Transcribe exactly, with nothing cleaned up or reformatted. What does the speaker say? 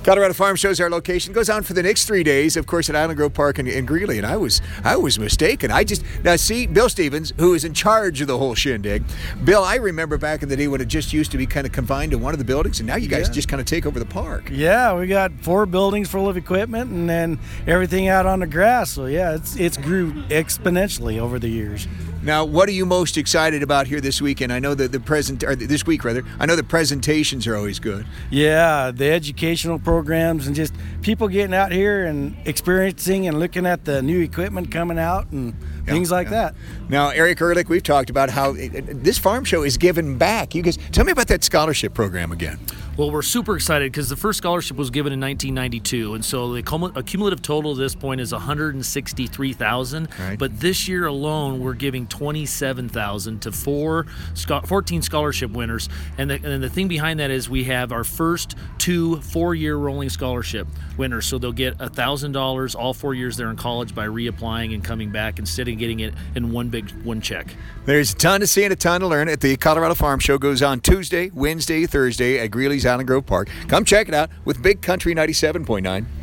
Colorado Farm Show is our location. Goes on for the next three days, of course, at Island Grove Park in, in Greeley. And I was I was mistaken. I just now see Bill Stevens, who is in charge of the whole shindig. Bill, I remember back in the day when it just used to be kind of confined to one of the buildings, and now you guys Yeah. just kind of take over the park. Yeah, we got four buildings full of equipment, and then everything out on the grass. So yeah, it's it's grew exponentially over the years. Now, what are you most excited about here this weekend? I know that the present or this week rather. I know the presentations are always good. Yeah, the educational programs and just people getting out here and experiencing and looking at the new equipment coming out and Yeah, things like yeah. that. Now, Eric Ehrlich, we've talked about how it, it- this farm show is giving back. You guys, tell me about that scholarship program again. Well, we're super excited because the first scholarship was given in nineteen ninety-two, and so the cum- cumulative total at this point is one hundred sixty-three thousand. Right. But this year alone, we're giving twenty-seven thousand to four, scho- fourteen scholarship winners. And the, and the thing behind that is we have our first two four-year rolling scholarship winners, so they'll get one thousand dollars all four years they're in college by reapplying and coming back instead of getting it in one big one check. There's a ton to see and a ton to learn at the Colorado Farm Show. Goes on Tuesday, Wednesday, Thursday at Greeley's Island Grove Park. Come check it out with Big Country ninety-seven point nine.